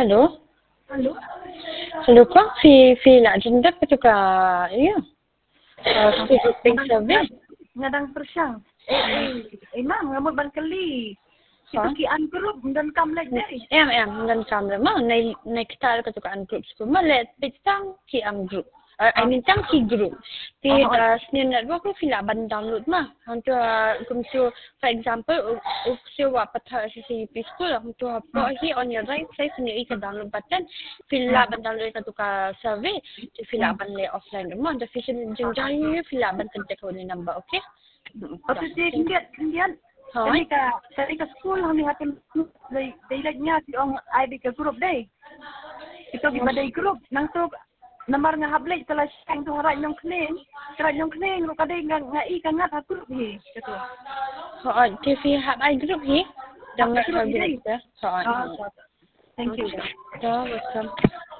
Halo? Halo? Halo Kak, في الأجندة بتوع إيه؟ Speaking service? Ngadang persyang. Ma'am, ngamot bangkali. Itu Hả? kian group dan kamlek deh. Em gần camera mà này kita cái tụi anh group school mà let biết tăng khi anh group I mean tăng khi group thì senior network lu fila ban download mà untuk kum so for example so apa tha si school untuk apa hi on your right side sini ika download button fila ban download ka tuka survey thì fila ban le offline mà the fission jeng fila ban contact ni number okay Atau dia kemudian tadi ke school kami hatin dari nya si ong ID ke group deh. Itu di badai group nang tu nomor ngahablek telah sang tu harat nyong kenen ro kadai ngai kan ngat group hi gitu. Thì phi hab ai group hi đang ngat group ya. Thank you. Đó, welcome.